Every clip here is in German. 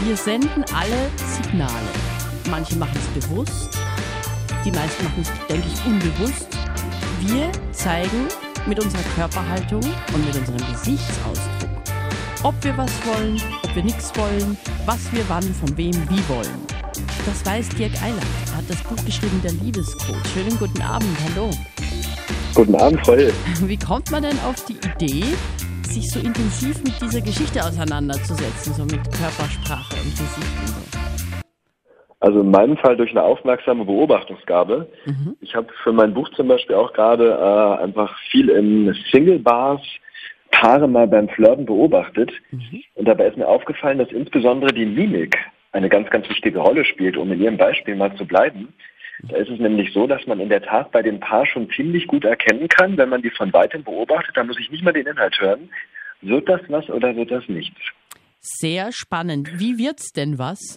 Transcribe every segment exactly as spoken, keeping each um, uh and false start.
Wir senden alle Signale. Manche machen es bewusst, die meisten machen es, denke ich, unbewusst. Wir zeigen mit unserer Körperhaltung und mit unserem Gesichtsausdruck, ob wir was wollen, ob wir nichts wollen, was wir wann, von wem, wie wollen. Das weiß Dirk Eilert. Er hat das Buch geschrieben, der Liebescode. Schönen guten Abend, hallo. Guten Abend, Frau Hill. Wie kommt man denn auf die Idee, sich so intensiv mit dieser Geschichte auseinanderzusetzen, so mit Körpersprache und Gesicht und so? Also in meinem Fall durch eine aufmerksame Beobachtungsgabe. Mhm. Ich habe für mein Buch zum Beispiel auch gerade äh, einfach viel in Single-Bars Paare mal beim Flirten beobachtet. Mhm. Und dabei ist mir aufgefallen, dass insbesondere die Mimik eine ganz, ganz wichtige Rolle spielt, um in Ihrem Beispiel mal zu bleiben. Da ist es nämlich so, dass man in der Tat bei dem Paar schon ziemlich gut erkennen kann, wenn man die von weitem beobachtet, da muss ich nicht mal den Inhalt hören, wird das was oder wird das nichts? Sehr spannend. Wie wird's denn was?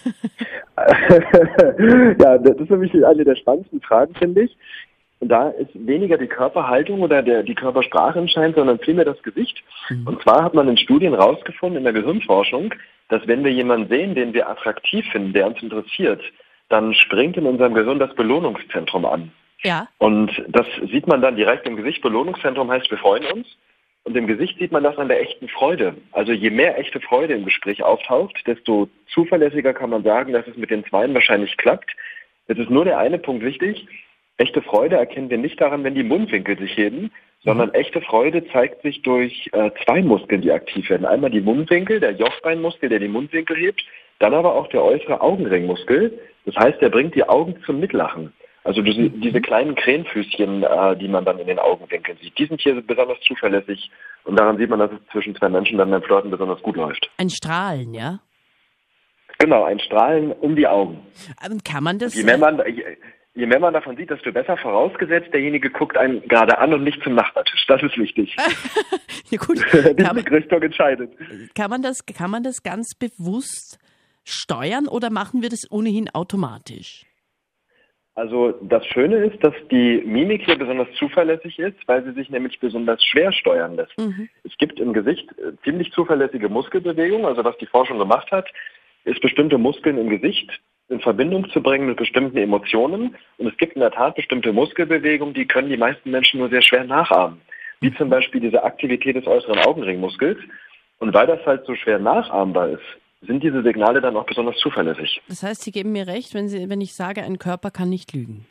Ja, das ist für mich eine der spannendsten Fragen, finde ich. Und da ist weniger die Körperhaltung oder der, die Körpersprache entscheidend, sondern vielmehr das Gesicht. Mhm. Und zwar hat man in Studien rausgefunden, in der Gehirnforschung, dass wenn wir jemanden sehen, den wir attraktiv finden, der uns interessiert, dann springt in unserem Gehirn das Belohnungszentrum an. Ja. Und das sieht man dann direkt im Gesicht. Belohnungszentrum heißt, wir freuen uns. Und im Gesicht sieht man das an der echten Freude. Also je mehr echte Freude im Gespräch auftaucht, desto zuverlässiger kann man sagen, dass es mit den Zweien wahrscheinlich klappt. Jetzt ist nur der eine Punkt wichtig. Echte Freude erkennen wir nicht daran, wenn die Mundwinkel sich heben, sondern mhm. echte Freude zeigt sich durch äh, zwei Muskeln, die aktiv werden. Einmal die Mundwinkel, der Jochbeinmuskel, der die Mundwinkel hebt, dann aber auch der äußere Augenringmuskel. Das heißt, der bringt die Augen zum Mitlachen. Also diese, diese kleinen Krähenfüßchen, äh, die man dann in den Augenwinkeln sieht, die sind hier besonders zuverlässig. Und daran sieht man, dass es zwischen zwei Menschen dann beim Flirten besonders gut läuft. Ein Strahlen, ja? Genau, ein Strahlen um die Augen. Und kann man das... Je mehr man, je, je mehr man davon sieht, desto besser, vorausgesetzt, derjenige guckt einen gerade an und nicht zum Nachbartisch. Das ist wichtig. Ja, gut. Die Blickrichtung entscheidet. Kann man das, kann man das ganz bewusst steuern oder machen wir das ohnehin automatisch? Also das Schöne ist, dass die Mimik hier besonders zuverlässig ist, weil sie sich nämlich besonders schwer steuern lässt. Mhm. Es gibt im Gesicht ziemlich zuverlässige Muskelbewegungen. Also was die Forschung gemacht hat, ist bestimmte Muskeln im Gesicht in Verbindung zu bringen mit bestimmten Emotionen. Und es gibt in der Tat bestimmte Muskelbewegungen, die können die meisten Menschen nur sehr schwer nachahmen. Wie zum Beispiel diese Aktivität des äußeren Augenringmuskels. Und weil das halt so schwer nachahmbar ist, sind diese Signale dann auch besonders zuverlässig. Das heißt, Sie geben mir recht, wenn, Sie, wenn ich sage, ein Körper kann nicht lügen.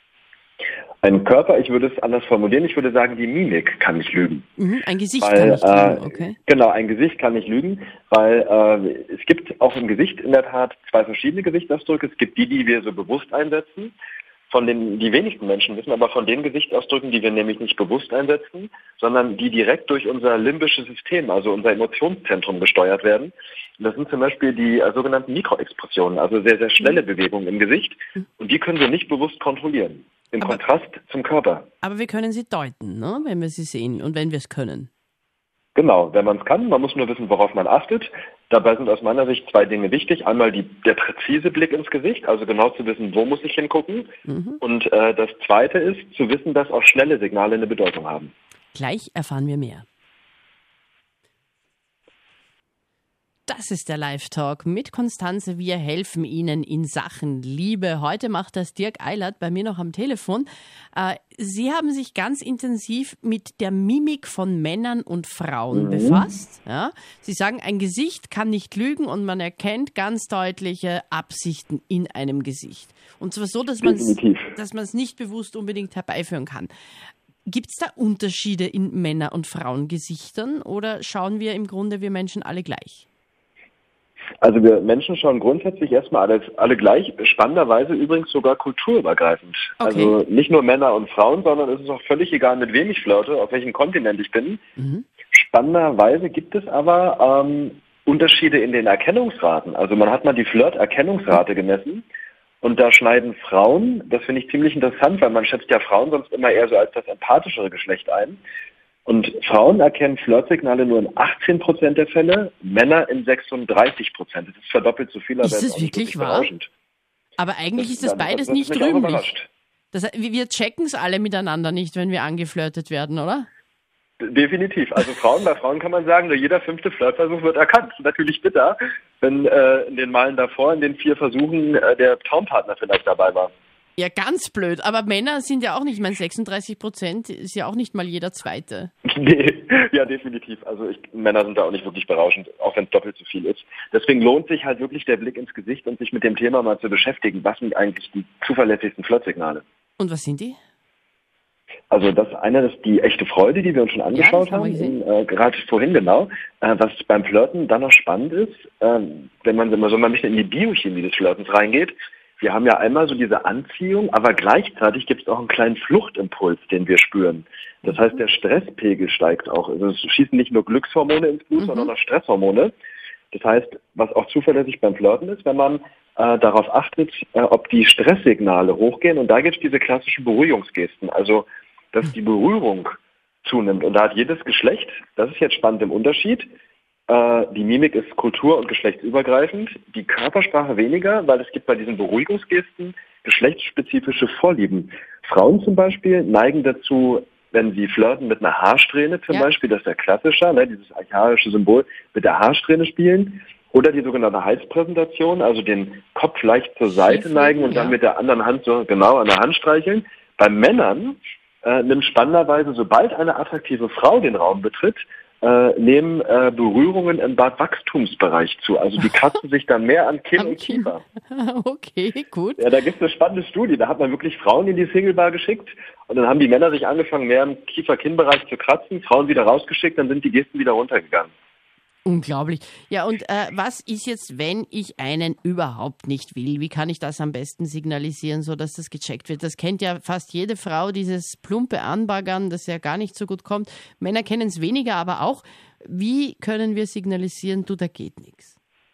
Ein Körper, ich würde es anders formulieren, ich würde sagen, die Mimik kann nicht lügen. Mhm, ein Gesicht weil, kann nicht äh, lügen, okay. Genau, ein Gesicht kann nicht lügen, weil äh, es gibt auch im Gesicht in der Tat zwei verschiedene Gesichtsausdrücke. Es gibt die, die wir so bewusst einsetzen. Von den, die wenigsten Menschen wissen aber von den Gesichtsausdrücken, die wir nämlich nicht bewusst einsetzen, sondern die direkt durch unser limbisches System, also unser Emotionszentrum gesteuert werden. Und das sind zum Beispiel die äh, sogenannten Mikroexpressionen, also sehr, sehr schnelle Bewegungen im Gesicht. Und die können wir nicht bewusst kontrollieren, im aber, Kontrast zum Körper. Aber wir können sie deuten, ne? Wenn wir sie sehen und wenn wir es können. Genau, wenn man es kann. Man muss nur wissen, worauf man achtet. Dabei sind aus meiner Sicht zwei Dinge wichtig. Einmal die, der präzise Blick ins Gesicht, also genau zu wissen, wo muss ich hingucken. Mhm. Und äh, das Zweite ist, zu wissen, dass auch schnelle Signale eine Bedeutung haben. Gleich erfahren wir mehr. Das ist der Live-Talk mit Constanze. Wir helfen Ihnen in Sachen Liebe. Heute macht das Dirk Eilert bei mir noch am Telefon. Äh, Sie haben sich ganz intensiv mit der Mimik von Männern und Frauen mhm. befasst. Ja? Sie sagen, ein Gesicht kann nicht lügen und man erkennt ganz deutliche Absichten in einem Gesicht. Und zwar so, dass man es nicht bewusst unbedingt herbeiführen kann. Gibt es da Unterschiede in Männer- und Frauengesichtern oder schauen wir im Grunde, wir Menschen alle gleich? Also wir Menschen schauen grundsätzlich erstmal alle, alle gleich, spannenderweise übrigens sogar kulturübergreifend. Okay. Also nicht nur Männer und Frauen, sondern es ist auch völlig egal, mit wem ich flirte, auf welchem Kontinent ich bin. Mhm. Spannenderweise gibt es aber ähm, Unterschiede in den Erkennungsraten. Also man hat mal die Flirt-Erkennungsrate gemessen und da schneiden Frauen, das finde ich ziemlich interessant, weil man schätzt ja Frauen sonst immer eher so als das empathischere Geschlecht ein. Und Frauen erkennen Flirtsignale nur in achtzehn Prozent der Fälle, Männer in sechsunddreißig Prozent. Das ist verdoppelt so viel. Ist das wirklich wahr? Aber eigentlich das, ist das beides das, das nicht rühmlich. Das, wir checken es alle miteinander nicht, wenn wir angeflirtet werden, oder? Definitiv. Also Frauen, bei Frauen kann man sagen, nur jeder fünfte Flirtversuch wird erkannt. Natürlich bitter, wenn äh, in den Malen davor, in den vier Versuchen, äh, der Traumpartner vielleicht dabei war. Ja, ganz blöd. Aber Männer sind ja auch nicht, ich meine, sechsunddreißig Prozent ist ja auch nicht mal jeder Zweite. Nee, ja, definitiv. Also ich, Männer sind da auch nicht wirklich berauschend, auch wenn es doppelt so viel ist. Deswegen lohnt sich halt wirklich der Blick ins Gesicht und sich mit dem Thema mal zu beschäftigen. Was sind eigentlich die zuverlässigsten Flirtsignale? Und was sind die? Also das eine ist die echte Freude, die wir uns schon angeschaut ja, haben, in, äh, gerade vorhin genau. Äh, was beim Flirten dann noch spannend ist, äh, wenn man so mal ein bisschen in die Biochemie des Flirtens reingeht. Wir haben ja einmal so diese Anziehung, aber gleichzeitig gibt es auch einen kleinen Fluchtimpuls, den wir spüren. Das heißt, der Stresspegel steigt auch. Also es schießen nicht nur Glückshormone ins Blut, mhm. sondern auch Stresshormone. Das heißt, was auch zuverlässig beim Flirten ist, wenn man äh, darauf achtet, äh, ob die Stresssignale hochgehen. Und da gibt es diese klassischen Beruhigungsgesten. Also dass die Berührung zunimmt. Und da hat jedes Geschlecht, das ist jetzt spannend im Unterschied, äh, die Mimik ist kultur- und geschlechtsübergreifend, die Körpersprache weniger, weil es gibt bei diesen Beruhigungsgesten geschlechtsspezifische Vorlieben. Frauen zum Beispiel neigen dazu, wenn sie flirten mit einer Haarsträhne zum ja. Beispiel, das ist der Klassischer, ne, dieses archaische Symbol mit der Haarsträhne spielen, oder die sogenannte Halspräsentation, also den Kopf leicht zur Seite neigen und ja. dann mit der anderen Hand so genau an der Hand streicheln. Bei Männern Äh, nimmt spannenderweise, sobald eine attraktive Frau den Raum betritt, äh, nehmen äh, Berührungen im Bartwachstumsbereich zu. Also die kratzen sich dann mehr an Kinn und Kiefer. Okay, gut. Ja, da gibt es eine spannende Studie. Da hat man wirklich Frauen in die Singlebar geschickt und dann haben die Männer sich angefangen, mehr im Kiefer-Kinn-Bereich zu kratzen, Frauen wieder rausgeschickt, dann sind die Gesten wieder runtergegangen. Unglaublich. Ja, und äh, was ist jetzt, wenn ich einen überhaupt nicht will? Wie kann ich das am besten signalisieren, sodass das gecheckt wird? Das kennt ja fast jede Frau, dieses plumpe Anbaggern, das ja gar nicht so gut kommt. Männer kennen es weniger, aber auch. Wie können wir signalisieren, du, da geht nichts?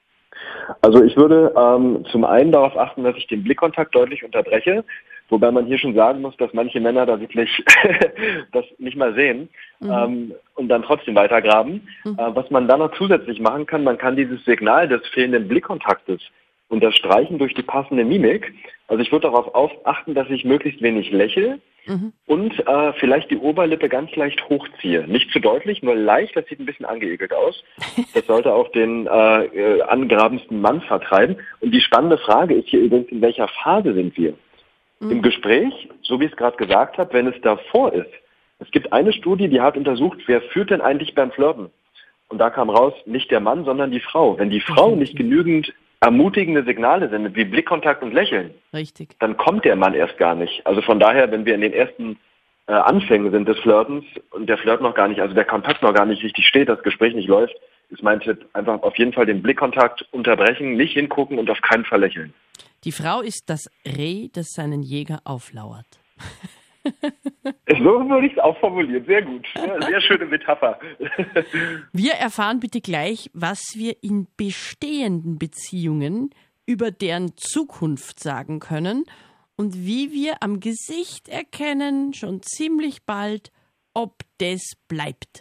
Also ich würde ähm, zum einen darauf achten, dass ich den Blickkontakt deutlich unterbreche. Wobei man hier schon sagen muss, dass manche Männer da wirklich das nicht mal sehen mhm. ähm, und dann trotzdem weitergraben. Mhm. Äh, was man dann noch zusätzlich machen kann, man kann dieses Signal des fehlenden Blickkontaktes unterstreichen durch die passende Mimik. Also ich würde darauf auf achten, dass ich möglichst wenig lächle mhm. und äh, vielleicht die Oberlippe ganz leicht hochziehe. Nicht zu deutlich, nur leicht, das sieht ein bisschen angeekelt aus. Das sollte auch den äh, angrabendsten Mann vertreiben. Und die spannende Frage ist hier übrigens, in welcher Phase sind wir? Im Gespräch, so wie ich es gerade gesagt habe, wenn es davor ist. Es gibt eine Studie, die hat untersucht, wer führt denn eigentlich beim Flirten? Und da kam raus, nicht der Mann, sondern die Frau. Wenn die Frau nicht genügend ermutigende Signale sendet, wie Blickkontakt und Lächeln, Richtig. dann kommt der Mann erst gar nicht. Also von daher, wenn wir in den ersten äh, Anfängen sind des Flirtens und der Flirt noch gar nicht, also der Kontakt noch gar nicht richtig steht, das Gespräch nicht läuft, ist mein Tipp, einfach auf jeden Fall den Blickkontakt unterbrechen, nicht hingucken und auf keinen Fall lächeln. Die Frau ist das Reh, das seinen Jäger auflauert. So würde ich es auch formulieren. Sehr gut. Sehr, sehr schöne Metapher. Wir erfahren bitte gleich, was wir in bestehenden Beziehungen über deren Zukunft sagen können und wie wir am Gesicht erkennen, schon ziemlich bald, ob das bleibt.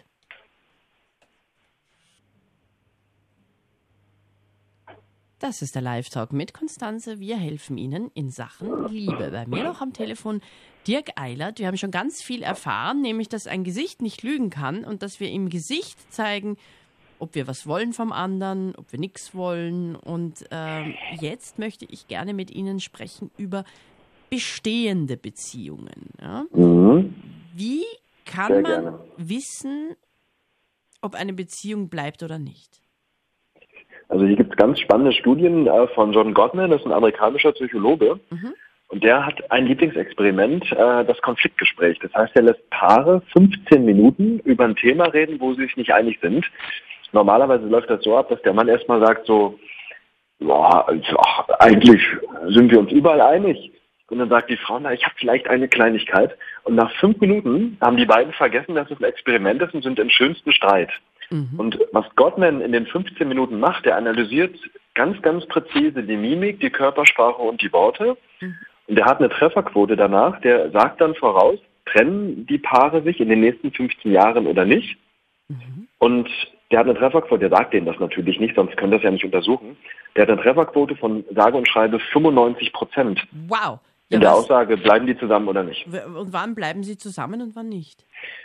Das ist der Live-Talk mit Constanze. Wir helfen Ihnen in Sachen Liebe. Bei mir noch am Telefon Dirk Eilert. Wir haben schon ganz viel erfahren, nämlich, dass ein Gesicht nicht lügen kann und dass wir im Gesicht zeigen, ob wir was wollen vom anderen, ob wir nichts wollen. Und ähm, jetzt möchte ich gerne mit Ihnen sprechen über bestehende Beziehungen. Ja? Mhm. Wie kann Sehr man gerne. wissen, ob eine Beziehung bleibt oder nicht? Also hier gibt es ganz spannende Studien äh, von John Gottman, das ist ein amerikanischer Psychologe. Mhm. Und der hat ein Lieblingsexperiment, äh, das Konfliktgespräch. Das heißt, er lässt Paare fünfzehn Minuten über ein Thema reden, wo sie sich nicht einig sind. Normalerweise läuft das so ab, dass der Mann erstmal sagt so, ja, also, ach, eigentlich sind wir uns überall einig. Und dann sagt die Frau, na, ich habe vielleicht eine Kleinigkeit. Und nach fünf Minuten haben die beiden vergessen, dass es ein Experiment ist und sind im schönsten Streit. Mhm. Und was Gottman in den fünfzehn Minuten macht, der analysiert ganz, ganz präzise die Mimik, die Körpersprache und die Worte. Mhm. Und der hat eine Trefferquote danach, der sagt dann voraus, trennen die Paare sich in den nächsten fünfzehn Jahren oder nicht. Mhm. Und der hat eine Trefferquote, der sagt denen das natürlich nicht, sonst können das ja nicht untersuchen. Der hat eine Trefferquote von sage und schreibe fünfundneunzig Prozent. Wow. Ja, in der was? Aussage, bleiben die zusammen oder nicht. Und wann bleiben sie zusammen und wann nicht?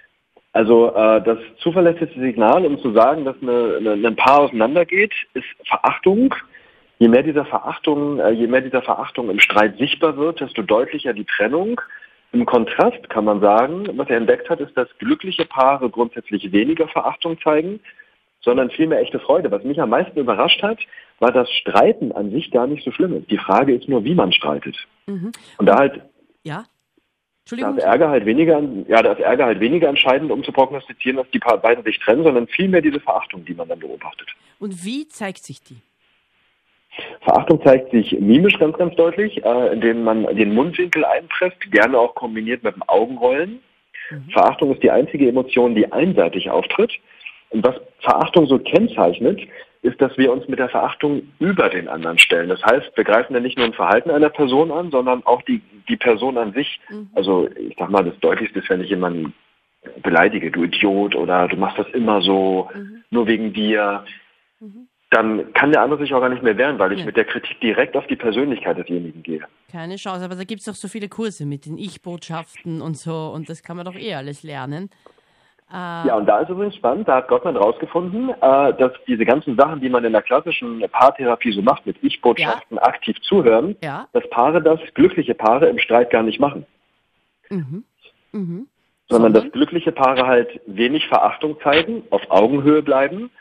Also äh, das zuverlässigste Signal, um zu sagen, dass eine, eine, ein Paar auseinandergeht, ist Verachtung. Je mehr dieser Verachtung, äh, je mehr dieser Verachtung im Streit sichtbar wird, desto deutlicher die Trennung. Im Kontrast kann man sagen, was er entdeckt hat, ist, dass glückliche Paare grundsätzlich weniger Verachtung zeigen, sondern vielmehr echte Freude. Was mich am meisten überrascht hat, war, dass Streiten an sich gar nicht so schlimm ist. Die Frage ist nur, wie man streitet. Mhm. Und da halt Ja, Da Entschuldigung. ist Ärger halt weniger, ja, da ist Ärger halt weniger entscheidend, um zu prognostizieren, dass die beiden sich trennen, sondern vielmehr diese Verachtung, die man dann beobachtet. Und wie zeigt sich die? Verachtung zeigt sich mimisch ganz, ganz deutlich, äh, indem man den Mundwinkel einpresst, gerne auch kombiniert mit dem Augenrollen. Mhm. Verachtung ist die einzige Emotion, die einseitig auftritt. Und was Verachtung so kennzeichnet, ist, dass wir uns mit der Verachtung über den anderen stellen. Das heißt, wir greifen ja nicht nur ein Verhalten einer Person an, sondern auch die, die Person an sich. Mhm. Also ich sag mal, das Deutlichste ist, wenn ich jemanden beleidige, du Idiot, oder du machst das immer so, mhm. nur wegen dir. Mhm. Dann kann der andere sich auch gar nicht mehr wehren, weil ich ja. mit der Kritik direkt auf die Persönlichkeit desjenigen gehe. Keine Chance, aber da gibt es doch so viele Kurse mit den Ich-Botschaften und so, und das kann man doch eh alles lernen. Äh ja, und da ist übrigens spannend, da hat Gottman rausgefunden, äh, dass diese ganzen Sachen, die man in der klassischen Paartherapie so macht, mit Ich-Botschaften ja. aktiv zuhören, ja. dass Paare das, glückliche Paare im Streit gar nicht machen. Mhm. Mhm. Sondern, Sondern dass glückliche Paare halt wenig Verachtung zeigen, auf Augenhöhe bleiben,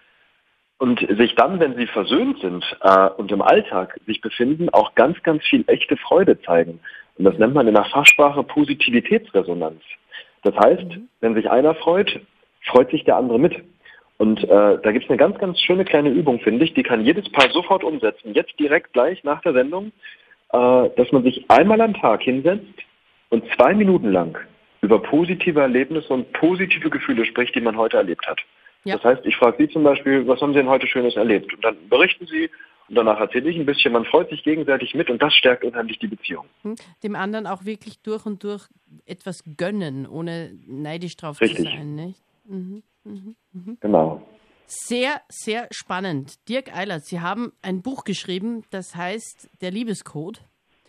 und sich dann, wenn sie versöhnt sind äh, und im Alltag sich befinden, auch ganz, ganz viel echte Freude zeigen. Und das nennt man in der Fachsprache Positivitätsresonanz. Das heißt, mhm. wenn sich einer freut, freut sich der andere mit. Und äh, da gibt es eine ganz, ganz schöne kleine Übung, finde ich, die kann jedes Paar sofort umsetzen, jetzt direkt gleich nach der Sendung, äh, dass man sich einmal am Tag hinsetzt und zwei Minuten lang über positive Erlebnisse und positive Gefühle spricht, die man heute erlebt hat. Ja. Das heißt, ich frage Sie zum Beispiel, was haben Sie denn heute Schönes erlebt? Und dann berichten Sie und danach erzähle ich ein bisschen. Man freut sich gegenseitig mit und das stärkt unheimlich die Beziehung. Dem anderen auch wirklich durch und durch etwas gönnen, ohne neidisch drauf Richtig. zu sein. Nicht? Mhm, mhm, mhm. Genau. Sehr, sehr spannend. Dirk Eilert, Sie haben ein Buch geschrieben, das heißt Der Liebescode.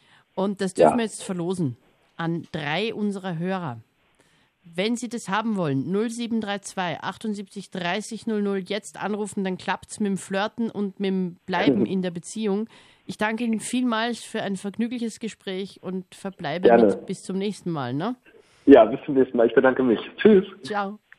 Und das dürfen ja. wir jetzt verlosen an drei unserer Hörer. Wenn Sie das haben wollen, null sieben drei zwei achtundsiebzig dreißig null null, jetzt anrufen, dann klappt es mit dem Flirten und mit dem Bleiben in der Beziehung. Ich danke Ihnen vielmals für ein vergnügliches Gespräch und verbleibe Gerne. mit bis zum nächsten Mal. Ne? Ja, bis zum nächsten Mal. Ich bedanke mich. Tschüss. Ciao.